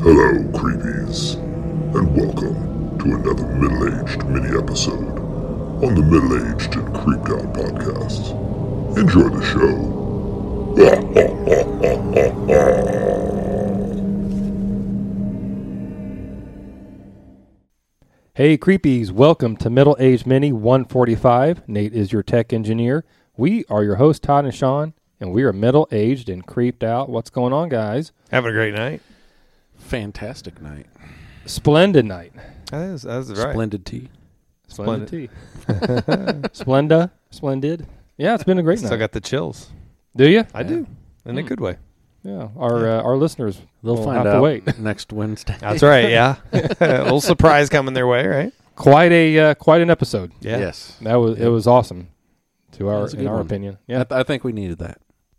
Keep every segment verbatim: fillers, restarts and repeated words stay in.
Hello, creepies, and welcome to another middle-aged mini-episode on the Middle-Aged and Creeped Out podcast. Enjoy the show. Hey, creepies, welcome to Middle-Aged Mini one forty-five. Nate is your tech engineer. We are your hosts, Todd and Sean, and we are middle-aged and creeped out. What's going on, guys? Having a great night. Fantastic night. Splendid night. That is, that's right. Splendid tea. Splendid tea. Splenda. Splendid. Yeah, it's been a great Still night. got the chills. Do you? I do. In a Mm. good way. Yeah. Our uh, our listeners They'll will find have out to wait. next Wednesday. That's right, yeah. A little surprise coming their way, right? Quite a uh, quite an episode. Yeah. Yes. That was Yeah. it was awesome. To our was a in good our one. opinion. I, Yeah. th- I think we needed that.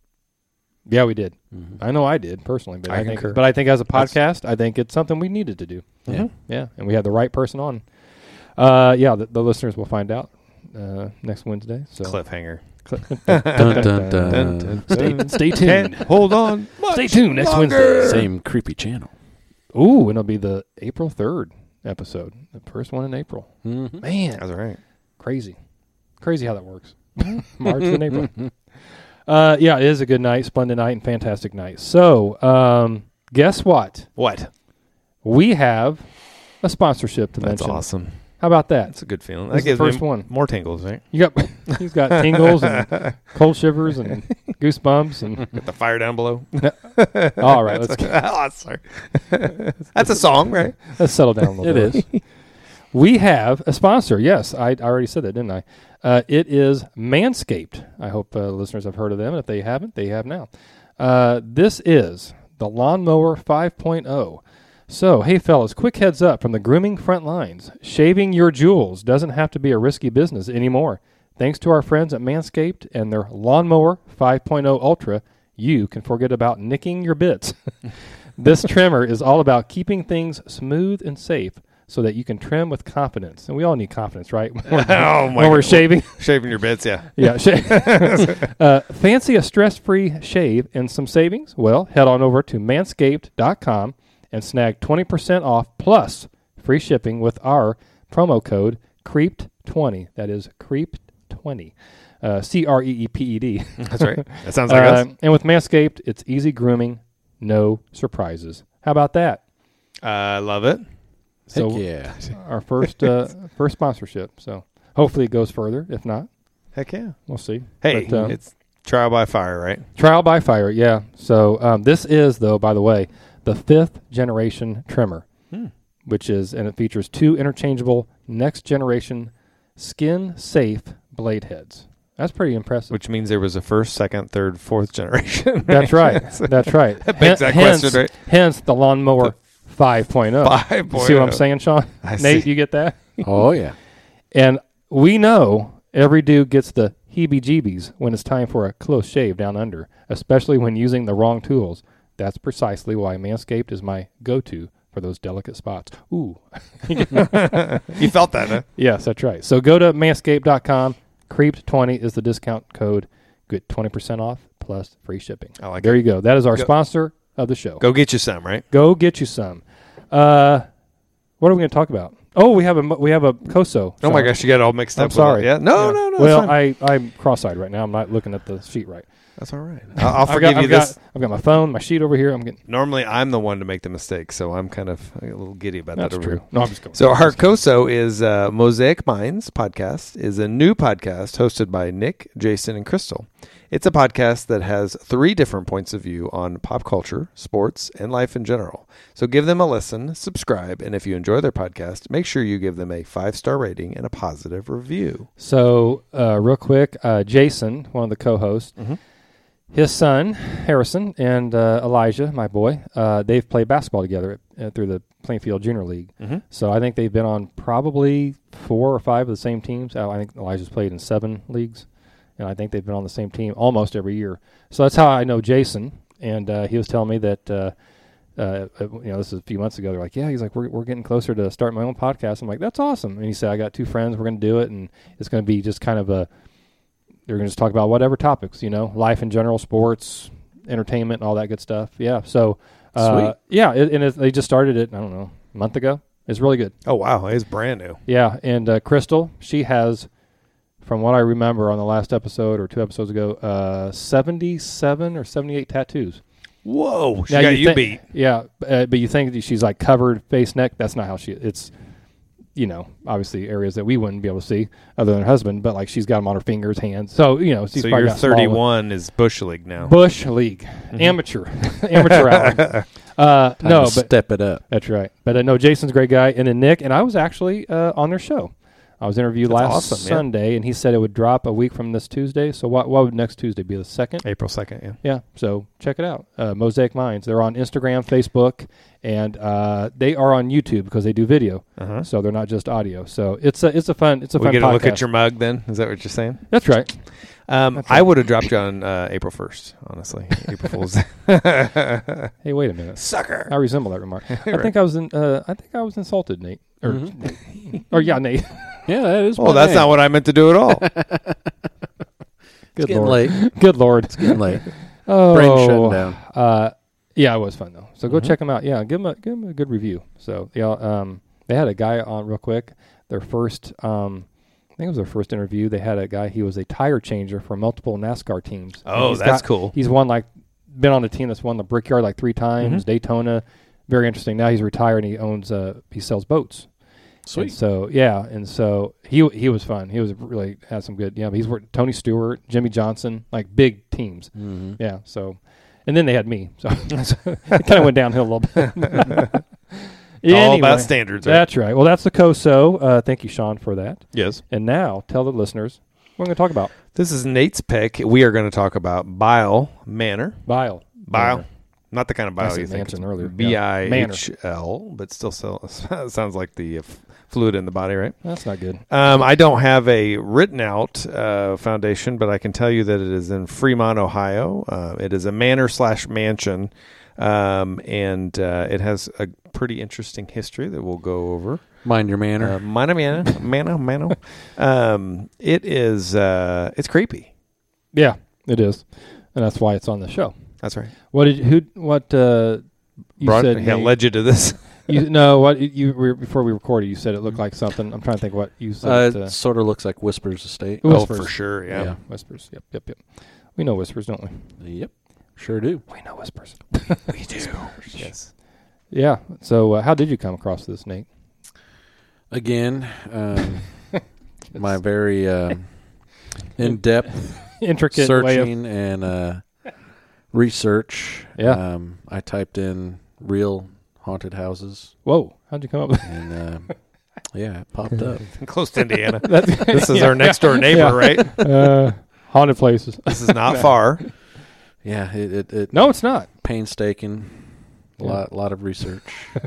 Yeah, we did. Mm-hmm. I know I did personally, but I I, think, concur. but I think as a That's- podcast, I think it's something we needed to do. Yeah. Yeah, and we had the right person on. Uh, yeah, the, the listeners will find out uh, next Wednesday. So Cliffhanger. Dun, dun, dun. Dun, dun, Stay, dun. stay Can't tuned. hold on. Stay much tuned next longer. Wednesday. Same creepy channel. Ooh, and it'll be the April third episode, the first one in April. Mm-hmm. Man, That's right. crazy, crazy how that works. March and April. Uh, yeah, it is a good night, splendid night, and fantastic night. So, um, guess what? What? We have a sponsorship to That's mention. awesome. How about that? That's a good feeling. This That is the gives first me one. more tingles, right? You got he's got tingles and cold shivers and goosebumps and Get the fire down below. all right, let's oh, sorry. That's a song, right? let's settle down a little It bit. is. We have a sponsor. Yes, I, I already said that, didn't I? Uh, it is Manscaped. I hope uh, listeners have heard of them. And if they haven't, they have now. Uh, this is the Lawnmower five point oh. So, hey, fellas, quick heads up from the grooming front lines. Shaving your jewels doesn't have to be a risky business anymore. Thanks to our friends at Manscaped and their Lawnmower five point oh Ultra, you can forget about nicking your bits. This trimmer is all about keeping things smooth and safe so that you can trim with confidence. And we all need confidence, right? When we're, Oh, my when we're God. shaving. Shaving your bits, yeah. Yeah. Sh- uh, fancy a stress-free shave and some savings? Well, head on over to manscaped dot com and snag twenty percent off plus free shipping with our promo code creeped twenty. That is creeped twenty. Uh, C R E E P E D. That's right. That sounds like Uh, us. and with Manscaped, it's easy grooming, no surprises. How about that? I love it. So Heck yeah. our first uh, first sponsorship. So hopefully it goes further. If not, Heck yeah. we'll see. Hey, But, um, it's trial by fire, right? Trial by fire, yeah. So um, this is, though, by the way, the fifth generation trimmer, Hmm. which is, and it features two interchangeable next generation skin safe blade heads. That's pretty impressive. Which means there was a first, second, third, fourth generation. That's right. That's right. That begs that hence, question, right? Hence the Lawnmower five point oh. five You see what I'm saying, Sean? I Nate, see. you get that? Oh, yeah. And we know every dude gets the heebie-jeebies when it's time for a close shave down under, especially when using the wrong tools. That's precisely why Manscaped is my go-to for those delicate spots. Ooh. You felt that, huh? Yes, that's right. So go to manscaped dot com. creeped twenty is the discount code. Get twenty percent off plus free shipping. I like there it. you go. That is our Go- sponsor of the show. Go get you some, right? Go get you some. Uh, what are we going to talk about? Oh, we have a we have a COSO. Oh, my Sean. gosh, you got it all mixed I'm up. with sorry. it. Yeah. No, Yeah. no, no. Well, that's fine. I I'm cross-eyed right now. I'm not looking at the sheet right. That's all right. I'll, I'll I've forgive got, you I've this. Got, I've got my phone, my sheet over here. I'm getting. Normally, I'm the one to make the mistake, so I'm kind of a little giddy about That's that over true. here. No, I'm just going. So our COSO is uh, Mosaic Minds podcast, is a new podcast hosted by Nick, Jason, and Crystal. It's a podcast that has three different points of view on pop culture, sports, and life in general. So give them a listen, subscribe, and if you enjoy their podcast, make sure you give them a five-star rating and a positive review. So uh, real quick, uh, Jason, one of the co-hosts, Mhm. his son Harrison and uh, Elijah, my boy, uh, they've played basketball together at, uh, through the Plainfield Junior League. Mm-hmm. So I think they've been on probably four or five of the same teams. Uh, I think Elijah's played in seven leagues. And I think they've been on the same team almost every year. So that's how I know Jason. And uh, he was telling me that, uh, uh, you know, this is a few months ago. They're like, yeah, he's like, we're we're getting closer to starting my own podcast. I'm like, that's awesome. And he said, I got two friends. We're going to do it. And it's going to be just kind of a, they're going to just talk about whatever topics, you know, life in general, sports, entertainment, and all that good stuff. Yeah. So Uh, Sweet. Yeah, it, and it, they just started it, I don't know, a month ago. It's really good. Oh, wow. It's brand new. Yeah, and uh, Crystal, she has, from what I remember on the last episode or two episodes ago, uh, seventy-seven or seventy-eight tattoos. Whoa. She Now, got you, thi- beat. Yeah, uh, but you think that she's like covered face, neck. That's not how she. It's, you know, obviously areas that we wouldn't be able to see other than her husband. But like she's got them on her fingers, hands. So you know, she's So probably you're got smaller- thirty-one is Bush League now. Bush League, amateur, amateur hour. Uh, Time no, to but step it up. that's right. But uh, no, Jason's a great guy, and then Nick and I was actually uh, on their show. I was interviewed That's last awesome, yeah. Sunday, and he said it would drop a week from this Tuesday. So what? What would next Tuesday be? The second? April second, yeah. Yeah, so check it out. Uh, Mosaic Minds. They're on Instagram, Facebook, and uh, they are on YouTube because they do video. Uh-huh. So they're not just audio. So it's a it's a fun it's a We fun get to look podcast. at your mug then? Is that what you're saying? That's right. Um, That's I right. would have dropped you on uh, April first, honestly. April Fool's Day. Hey, wait a minute. Sucker. I resemble that remark. I Right. think I was in. Uh, I think I was insulted, Nate. Or, Mhm. or yeah, Nate. Yeah, that is. Well, my that's name. not what I meant to do at all. Good Getting lord. late. Good lord. Getting late. Oh, Brain shutting down. Uh, yeah, it was fun though. So go Mhm. check them out. Yeah, give them a give them a good review. So yeah, um, they had a guy on real quick. Their first, um, I think it was their first interview. They had a guy. He was a tire changer for multiple NASCAR teams. And Oh, he's that's got- cool. He's won like been on a team that's won the Brickyard like three times. Mhm. Daytona, very interesting. Now he's retired and he owns uh he sells boats. And Sweet. so yeah, and so he he was fun. He was really had some good. Yeah, but he's worked Tony Stewart, Jimmy Johnson, like big teams. Mm-hmm. Yeah. So, and then they had me. So it kind of went downhill a little bit. All Anyway, about standards, right? that's right. Well, that's the C O S O. Uh, thank you, Sean, for that. Yes. And now tell the listeners what we're going to talk about. This is Nate's pick. We are going to talk about Bile Manor. Bile. Bile. Manor. Not the kind of I bile said you think. mansion earlier. B I Yeah. H L, but still so, sounds like the uh, f- fluid in the body, right? That's not good. Um, I don't have a written out uh, foundation, but I can tell you that it is in Fremont, Ohio. Uh, it is a manor slash mansion, um, and uh, it has a pretty interesting history that we'll go over. Mind your manner. Uh, Mana Mana Mana Mano. Um, it is. Uh, it's creepy. Yeah, it is, and that's why it's on the show. That's right. What did you, who? What uh, you Brought, said? yeah, Nate? led you to this. You, no, what you were before we recorded? You said it looked like something. I'm trying to think what you said. Uh, it, uh, it sort of looks like Whispers Estate. Ooh. Oh, Whispers. for sure. Yeah. Yeah. Whispers. Yep, yep, yep. We know whispers, don't we? Yep. Sure do. We know whispers. We do. Yes. Yeah. So, uh, how did you come across this, Nate? Again, um, my very um, in-depth Intricate way of searching and uh, research. Yeah. Um, I typed in real haunted houses, whoa. How'd you come up with and um, yeah, it popped up. Close to Indiana. that? This is our next door neighbor, Yeah. right? uh, haunted places. This is not far. Yeah, it it, it No, it's not. painstaking. A Yeah. lot lot of research.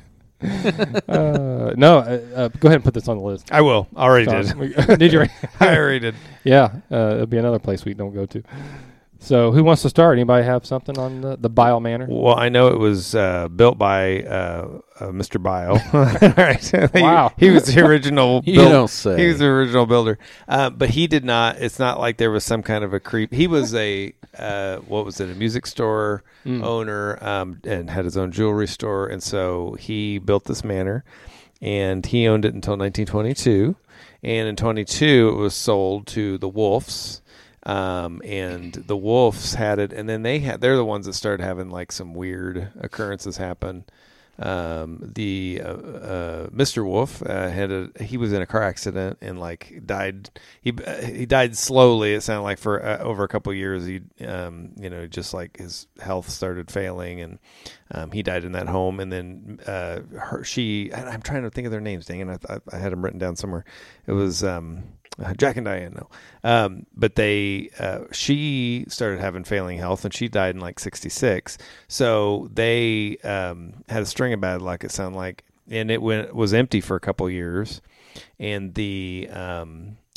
Uh, no. Uh, uh, go ahead and put this on the list. I will. Already So, did. did you? I already did. Yeah. Uh, it'll be another place we don't go to. So, who wants to start? Anybody have something on the, the Bile Manor? Well, I know it was uh, built by uh, uh, Mister Bile. Right. Wow. He, he was the original. You build- don't say. He was the original builder, uh, but he did not. It's not like there was some kind of a creep. He was a uh, what was it? A music store Mm. owner, um, and had his own jewelry store, and so he built this manor, and he owned it until nineteen twenty-two, and in twenty-two it was sold to the Wolfs. Um, and the Wolves had it, and then they had, they're the ones that started having like some weird occurrences happen. Um, the, uh, uh, Mister Wolf, uh, had a, he was in a car accident and like died. He, uh, he died slowly. It sounded like for uh, over a couple of years, he, um, you know, just like his health started failing, and, um, he died in that home. And then, uh, her, she, I'm trying to think of their names, dang it. I, I had them written down somewhere. It was, um, Uh, Jack and Diane, no. Um, but they, uh, she started having failing health, and she died in like sixty-six. So they um, had a string of bad luck, it sounded like, and it went was empty for a couple years. And the um,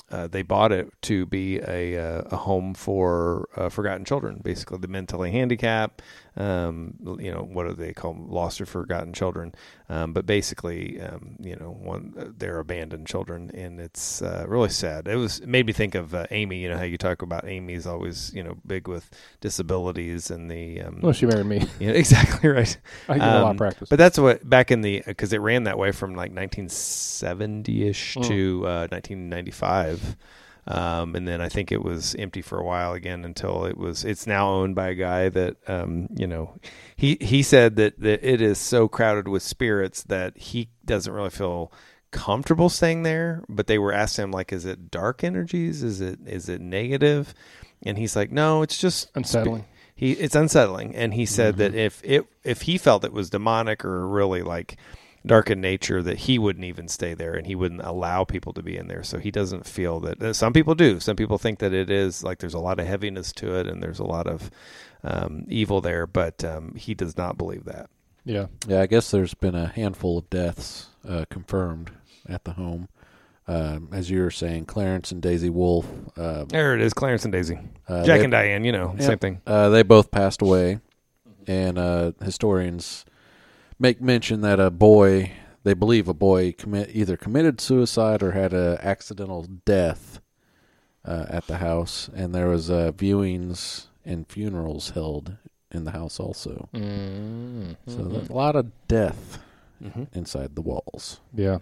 uh, they bought it to be a uh, a home for uh, forgotten children, basically the mentally handicapped. Um, you know, what do they call them? Lost or forgotten children. Um, but basically, um, you know, one they're abandoned children, and it's uh, really sad. It was it made me think of uh, Amy. You know how you talk about Amy's always you know big with disabilities and the. Um, Well, she married me. you know, exactly right. I give a lot Um, of practice. But that's what back in the because it ran that way from like nineteen seventy ish Mm. to uh, nineteen ninety-five. Um, and then I think it was empty for a while again until it was. It's now owned by a guy that um, you know, he he said that, that it is so crowded with spirits that he doesn't really feel comfortable staying there. But they were asking him like, is it dark energies? Is it is it negative? And he's like, no, it's just Unsettling. sp- he it's unsettling. And he said Mm-hmm. that if it if he felt it was demonic or really like dark in nature, that he wouldn't even stay there and he wouldn't allow people to be in there. So he doesn't feel that. Some people do. Some people think that it is like there's a lot of heaviness to it and there's a lot of um, evil there, but um, he does not believe that. Yeah. Yeah, I guess there's been a handful of deaths uh, confirmed at the home. Um, as you were saying, Clarence and Daisy Wolf. Uh, There it is, Clarence and Daisy. uh, Jack they, and Diane, you know, yeah, same thing. Uh, they both passed away, and uh, historians make mention that a boy, they believe a boy commit either committed suicide or had an accidental death uh, at the house, and there was uh, viewings and funerals held in the house also. Mm-hmm. So there's a lot of death Mm-hmm. inside the walls. Yeah.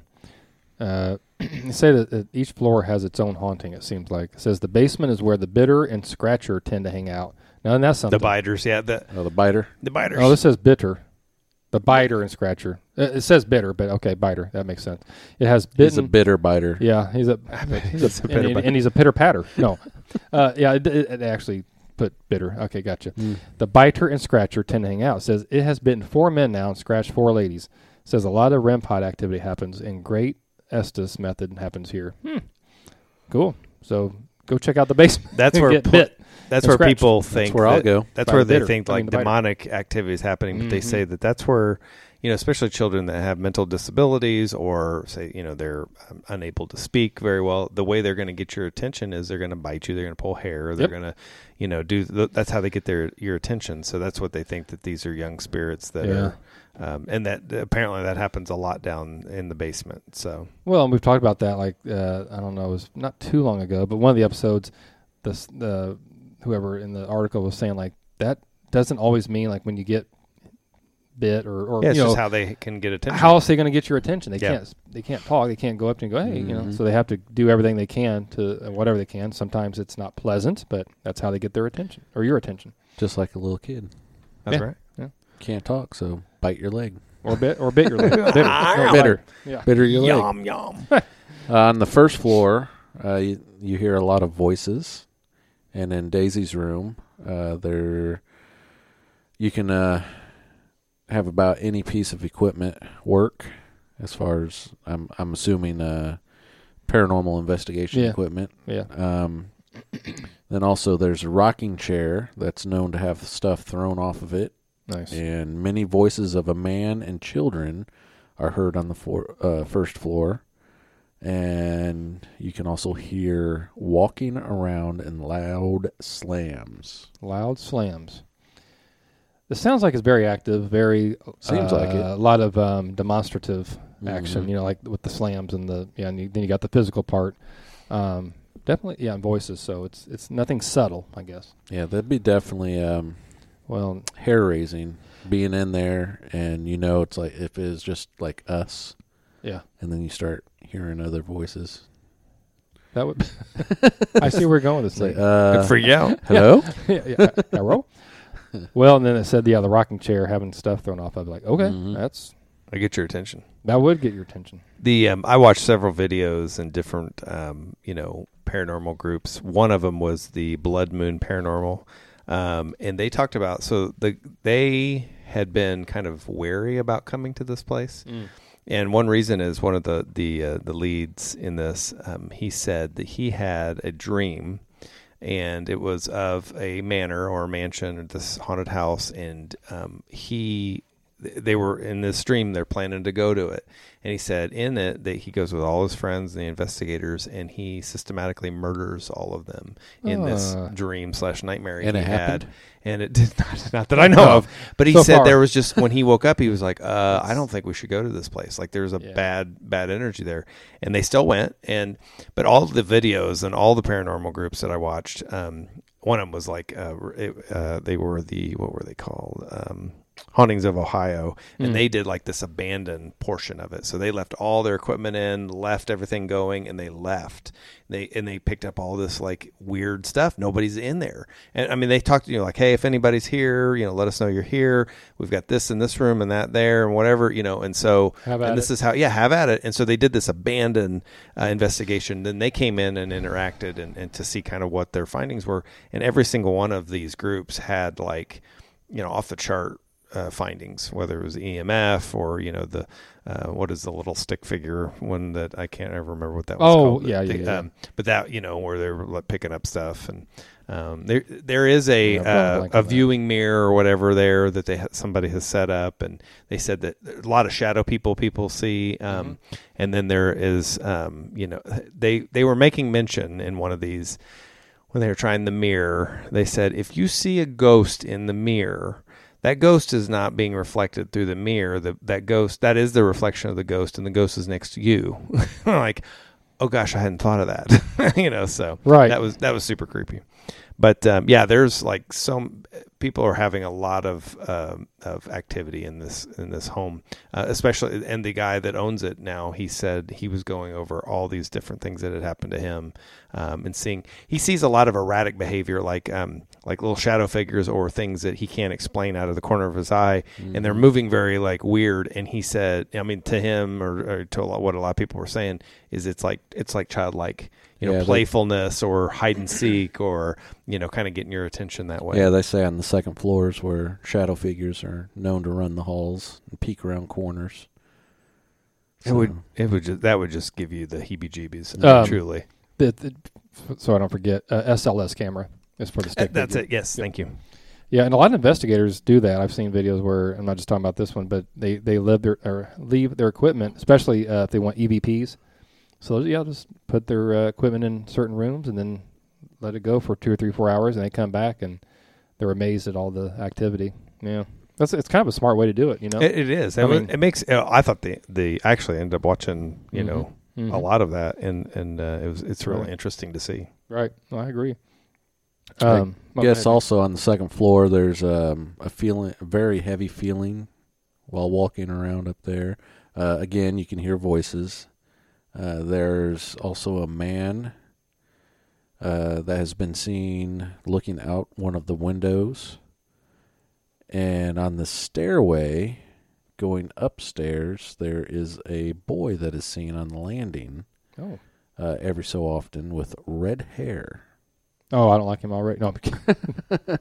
Uh, they say that uh, each floor has its own haunting, it seems like. It says the basement is where the bitter and scratcher tend to hang out. Now, and that's something. The biters, yeah, the Oh, the biter. the biters. Oh, this says bitter. The biter and scratcher. Uh, It says bitter, but okay, biter. That makes sense. It has bitten. He's a bitter biter. Yeah, he's a, He's he's a a, pitter and, patter. and he's a pitter patter. No, uh, yeah, it, it, it actually put bitter. Okay, gotcha. Mm. The biter and scratcher tend to hang out. It says it has bitten four men now and scratched four ladies. It says a lot of R E M pod activity happens, and Great Estes method happens here. Hmm. Cool. So go check out the basement. That's and where get pl- bit. That's and where scratched. people think where I'll that- go. That's By where the they bitter. think I like mean, the biter. demonic activity is happening, but they Mhm. say that that's where, you know, especially children that have mental disabilities or say, you know, they're um, unable to speak very well. The way they're going to get your attention is they're going to bite you, they're going to pull hair, or they're Yep. going to, you know, do. Th- that's how they get their your attention. So that's what they think that these are young spirits that Yeah. are, um, and that apparently that happens a lot down in the basement. So Well, and we've talked about that. Like uh, I don't know, it was not too long ago, but one of the episodes, this the whoever in the article was saying like that doesn't always mean like when you get bit or or yeah, it's you know just how they can get attention. how else are they going to get your attention? They Yeah. can't they can't talk. They can't go up to you and go hey, you know. Mhm. So they have to do everything they can to uh, whatever they can. Sometimes it's not pleasant, but that's how they get their attention or your attention. Just like a little kid. That's Yeah. right. Can't talk, so bite your leg. Or bit or bit your leg. bitter. No, Bitter. Yeah. Bitter your leg. Yum yum. Uh, on the first floor, uh, you, you hear a lot of voices, and in Daisy's room, uh, there you can uh, have about any piece of equipment work. As far as I'm, I'm assuming uh, paranormal investigation Yeah. equipment. Yeah. Um, then also there's a rocking chair that's known to have stuff thrown off of it. Nice. And many voices of a man and children are heard on the floor, uh, first floor. And you can also hear walking around and loud slams. Loud slams. This sounds like it's very active, very Seems uh, like it. A lot of um, demonstrative action, Mhm. you know, like with the slams and the yeah, and you, then you got the physical part. Um, definitely, yeah, and voices. So it's it's nothing subtle, I guess. Yeah, that'd be definitely um, Well, hair raising being in there, and you know it's like if it's just like us, yeah, and then you start hearing other voices. that would. I see where we're going with It's this like, thing. uh, Could freak you out. hello? yeah, yeah, arrow. Well, and then it said, yeah, the rocking chair having stuff thrown off. I'd be like, okay, Mhm. that's I get your attention. that would get your attention. The um, I watched several videos and different um, you know paranormal groups. One of them was the Blood Moon Paranormal, um, and they talked about so the they had been kind of wary about coming to this place, and one reason is one of the the uh, the leads in this. Um, he said that he had a dream, and it was of a manor or a mansion or this haunted house, and um, he they were in this stream. They're planning to go to it, and he said in it that he goes with all his friends and the investigators, and he systematically murders all of them in Uh. this dream slash nightmare And he it had. happened? And it did not, not that I know of, but he So said far. there was just when he woke up, he was like, uh, "I don't think we should go to this place. Like, there's a Yeah. bad, bad energy there." And they still went, and but all the videos and all the paranormal groups that I watched, um, one of them was like, uh, it, uh, they were the what were they called? Um, Hauntings of Ohio, and Mm. they did like this abandoned portion of it. So they left all their equipment in, left everything going, and they left. They and they picked up all this like weird stuff. Nobody's in there, and I mean they talked to you like, hey, if anybody's here, you know, let us know you're here. We've got this in this room and that there and whatever, you know. And so Have at and this it. is how yeah, have at it. And so they did this abandoned uh, investigation. Then they came in and interacted and, and to see kind of what their findings were. And every single one of these groups had like, you know, off the chart uh, findings, whether it was E M F or, you know, the, uh, what is the little stick figure one that I can't ever remember what that was Oh, called. yeah, The- yeah, yeah. Um, but that, you know, where they were like, picking up stuff and, um, there, there is a, Yeah, I'm drawing a uh, blank a on that. viewing mirror or whatever there that they, ha- somebody has set up. And they said that a lot of shadow people, people see, um, Mm-hmm. and then there is, um, you know, they, they were making mention in one of these, when they were trying the mirror, they said, if you see a ghost in the mirror, that ghost is not being reflected through the mirror. The, that ghost, that is the reflection of the ghost, and the ghost is next to you. Like, oh gosh, I hadn't thought of that. You know, so Right. that was that was super creepy. But um, yeah, there's like some people are having a lot of um, of activity in this in this home, uh, especially. And the guy that owns it now, he said he was going over all these different things that had happened to him, um, and seeing he sees a lot of erratic behavior, like um, like little shadow figures or things that he can't explain out of the corner of his eye, and they're moving very like weird. And he said, I mean, to him or, or to a lot, what a lot of people were saying is it's like it's like childlike. You know, Yeah, they- playfulness or hide and seek or, you know, kind of getting your attention that way. Yeah, they say on the second floors where shadow figures are known to run the halls and peek around corners. It would, it would just, that would just give you the heebie-jeebies, Um, truly. The- the- so I don't forget, uh, S L S camera is for the Uh, stick. That's figure. it. Yes, thank you. Yeah, and a lot of investigators do that. I've seen videos where I'm not just talking about this one, but they they live their or leave their equipment, especially uh, if they want E V Ps. So yeah, just put their uh, equipment in certain rooms and then let it go for two or three, four hours, and they come back and they're amazed at all the activity. Yeah, that's it's kind of a smart way to do it, you know. It, it is. I, I mean, mean- it makes. Uh, I thought the the I actually ended up watching, you Mhm. know, Mhm. a lot of that, and and uh, it was it's really Right. interesting to see. Right, well, I agree. I Um, well, go guess ahead. also on the second floor, there's um, a feeling, a very heavy feeling while walking around up there. Uh, again, you can hear voices. Uh, there's also a man uh, that has been seen looking out one of the windows. And on the stairway going upstairs, there is a boy that is seen on the landing Oh. uh, every so often with red hair. Oh, I don't like him already. No, I'm kidding.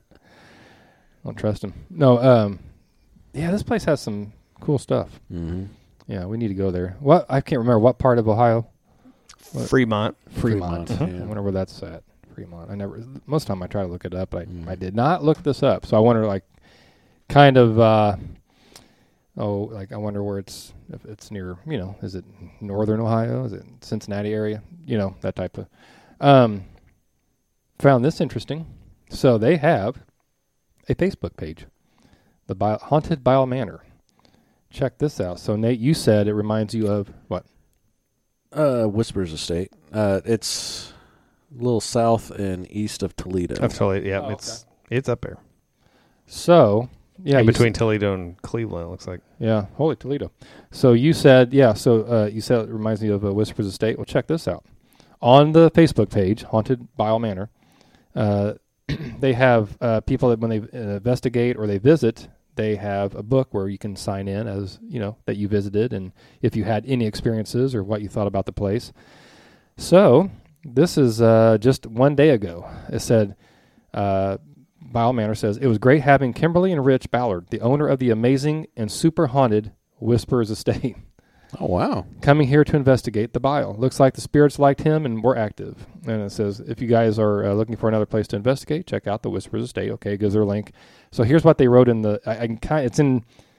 Don't trust him. No, um, yeah, this place has some cool stuff. Mm-hmm. Yeah, we need to go there. What I can't remember what part of Ohio. What? Fremont. Fremont. Fremont, I yeah. wonder where that's at. Fremont. I never. Most of the time I try to look it up, but I, Mm. I did not look this up. So I wonder, like, kind of. Uh, oh, like I wonder where it's. If it's near, you know, is it northern Ohio? Is it Cincinnati area? You know, that type of. Um, found this interesting. So they have a Facebook page, the Bio, Haunted Bile Manor. Check this out. So Nate, you said it reminds you of what? Uh, Whispers Estate. Uh, it's a little south and east of Toledo. Of Toledo. Yeah, Oh, it's it's up there. So yeah, In you between Toledo and Cleveland, it looks like. Yeah, holy Toledo. So you said, yeah, so uh, you said it reminds me of uh, Whispers Estate. Well, check this out. On the Facebook page, Haunted Bile Manor, uh, they have uh, people that when they uh, investigate or they visit, they have a book where you can sign in as, you know, that you visited and if you had any experiences or what you thought about the place. So this is uh, just one day ago. It said, uh, Bile Manor says, it was great having Kimberly and Rich Ballard, the owner of the amazing and super haunted Whispers Estate, Oh, wow. coming here to investigate the bile. Looks like the spirits liked him and were active. And it says, if you guys are uh, looking for another place to investigate, check out the Whispers Estate. Okay, gives their link. So here's what they wrote in the, I, I can kind it's in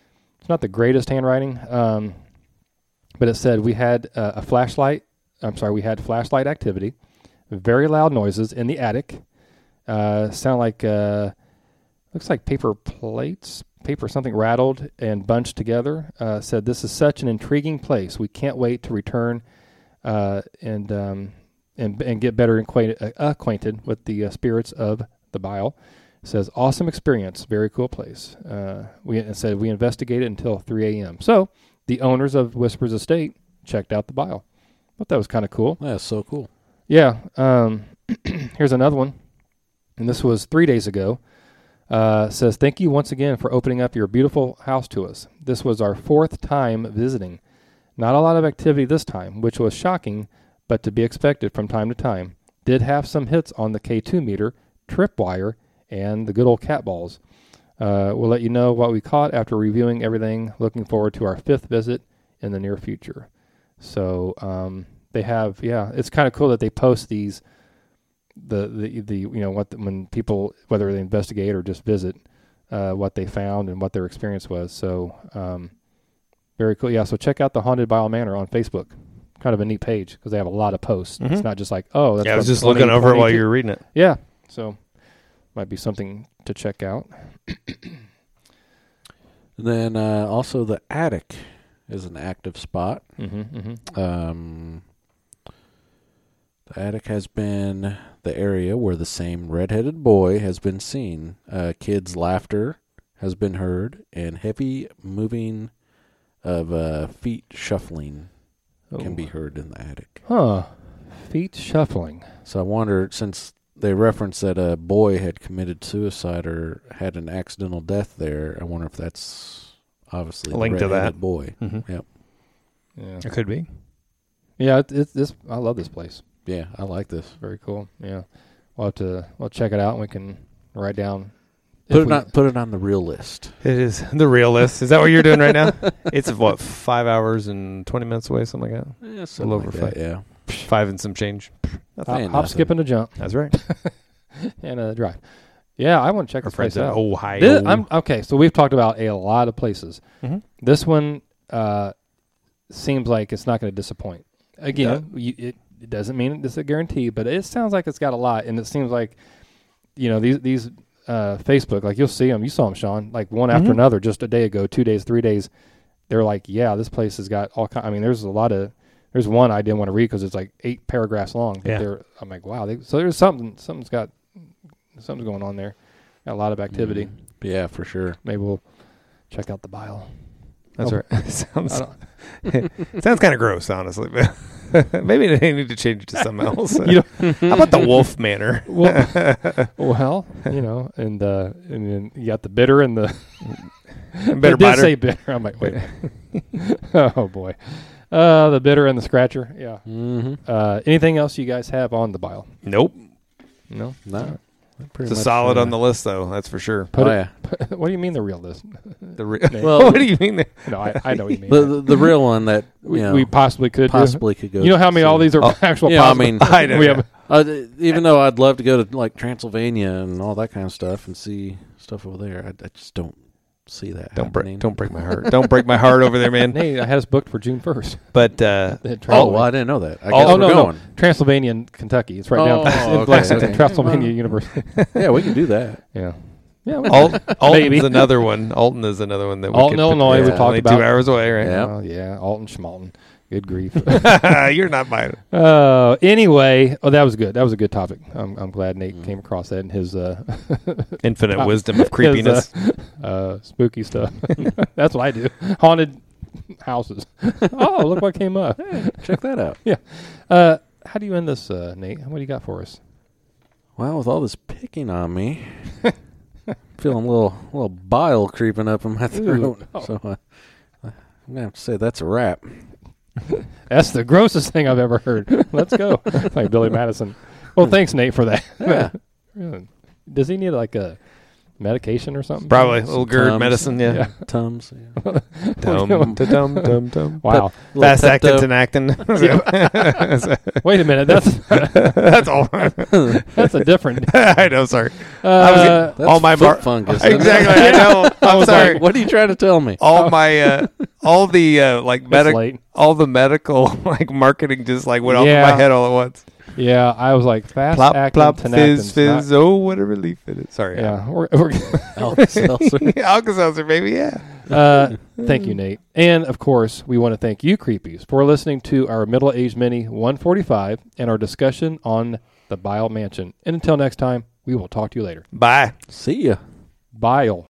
it's not the greatest handwriting, um, but it said we had uh, a flashlight. I'm sorry, we had flashlight activity, very loud noises in the attic. Uh, sound like uh, looks like paper plates, paper something rattled and bunched together. Uh, said this is such an intriguing place. We can't wait to return uh, and um, and and get better acquainted, uh, acquainted with the uh, spirits of the bile. Says awesome experience, very cool place. Uh, we it said we investigated until three a.m. So the owners of Whispers Estate checked out the bile. Thought that was kind of cool. That's so cool. Yeah. Um, here's another one, and this was three days ago. Uh, says, thank you once again for opening up your beautiful house to us. This was our fourth time visiting. Not a lot of activity this time, which was shocking, but to be expected from time to time. Did have some hits on the K two meter, tripwire, and the good old cat balls. Uh, we'll let you know what we caught after reviewing everything. Looking forward to our fifth visit in the near future. So um, they have, yeah, it's kind of cool that they post these. The, the the you know what the, when people, whether they investigate or just visit, uh, what they found and what their experience was. So um, very cool. Yeah. So check out the Haunted Bile Manor on Facebook. Kind of a neat page because they have a lot of posts. Mm-hmm. It's not just like, oh, that's yeah. I was just looking over it while you were reading it. Yeah. So might be something to check out. Then uh, also the attic is an active spot. Mm-hmm, mm-hmm. Um, the attic has been the area where the same red-headed boy has been seen. Uh, kids' laughter has been heard, and heavy moving of uh, feet shuffling oh. can be heard in the attic. Huh. Feet shuffling. So I wonder, since they referenced that a boy had committed suicide or had an accidental death there, I wonder if that's obviously a link the to that boy. Mm-hmm. Yep. Yeah. It could be. Yeah, it, it's this. I love this place. Yeah, I like this. Very cool. Yeah, we'll have to we'll check it out and we can write down. Put it we, on put it on the real list. It is the real list. Is that what you're doing right now? It's what, five hours and twenty minutes away, something like that. Yeah, a little like over that, five. Yeah, five and some change. Hop, Ain't hop nothing. skip, and a jump. That's right. And a drive. Yeah, I want to check Our this place friends in out. Ohio. This, I'm, okay, so we've talked about a lot of places. Mm-hmm. This one uh, seems like it's not going to disappoint. Again, Yeah. you, it, it doesn't mean it's a guarantee, but it sounds like it's got a lot, and it seems like, you know, these these uh, Facebook, like you'll see them. You saw them, Sean, like one Mm-hmm. after another, just a day ago, two days, three days. They're like, yeah, this place has got all kind. I mean, there's a lot of. There's one I didn't want to read because it's like eight paragraphs long. But Yeah. they're, I'm like, wow. They, so there's something. Something's got. Something's going on there. Got a lot of activity. Mm. Yeah, for sure. Maybe we'll check out the bile. That's Oh. right. sounds sounds kind of gross, honestly. Maybe they need to change it to something else. You How about the Wolf Manor? Well, well, you know, and uh, and then you got the bitter and the Bitter It did biter. say bitter. I'm like, wait. Oh boy, uh, the bitter and the scratcher. Yeah. Mm-hmm. Uh, anything else you guys have on the bile? Nope. No. No, pretty It's a much, solid uh, on the list, though. That's for sure. Put oh it- yeah, What do you mean the real list? The re- Well- what do you mean? The- No, I, I know what you mean. the, the the real one that you we, know, we possibly could. do. possibly could go. You know how many all see. these are Oh, actual? yeah, I possible- mean, I know, we yeah. have. Uh, even though I'd love to go to like Transylvania and all that kind of stuff and see stuff over there, I, I just don't see that. Don't break, happening. don't break my heart. Don't break my heart over there, man. Nate, I had us booked for June first. But uh, Oh, well, I didn't know that. I Oh, guess oh we're no, going. no, Transylvania and Kentucky. It's right Oh, down in okay, Lexington, okay. Transylvania University. Yeah, we can do that. Yeah, yeah. we- Al- Maybe. Alton's another one. Alton is another one that we Alton, could Illinois, we yeah, talked only about. two hours away, right? Yeah. Oh, yeah, Alton Schmalton. Good grief. You're not buying it. Uh, anyway, oh, that was good. That was a good topic. I'm, I'm glad Nate Mm. came across that in his uh, Infinite Uh, wisdom of creepiness. his, uh, uh, spooky stuff. That's what I do. Haunted houses. Oh, look what came up. Check that out. Uh, how do you end this, uh, Nate? What do you got for us? Well, with all this picking on me, feeling a little little bile creeping up in my throat. Ooh. Oh. So uh, I'm gonna have to say that's a wrap. That's the grossest thing I've ever heard. Let's go. Like Billy Madison. Well, thanks, Nate, for that. Yeah. Yeah. Does he need like a medication or something? Probably a little GERD Tums. medicine, yeah. Yeah. Tums. Yeah. Dum, dum, dum, dum. Wow. Little Fast acting Pepto. and acting. Wait a minute. That's That's all. that's a different. I know. Sorry. Uh, was- That's all my foot mar- fungus. isn't it? Exactly. I know. I'm was sorry. What are you trying to tell me? all my uh, all the uh, like It's medical late. all the medical like marketing just like went off Yeah. in my head all at once. Yeah, I was like fast Plop acting. plop Tinactin's fizz fizz. not- Oh, what a relief it is. Sorry. Yeah, we're, we're Alka-Seltzer. Alka-Seltzer, baby. Yeah. Uh, thank you, Nate. And, of course, we want to thank you, Creepies, for listening to our Middle-Aged Mini one forty-five and our discussion on the Bile Mansion. And until next time, we will talk to you later. Bye. See ya. Bile.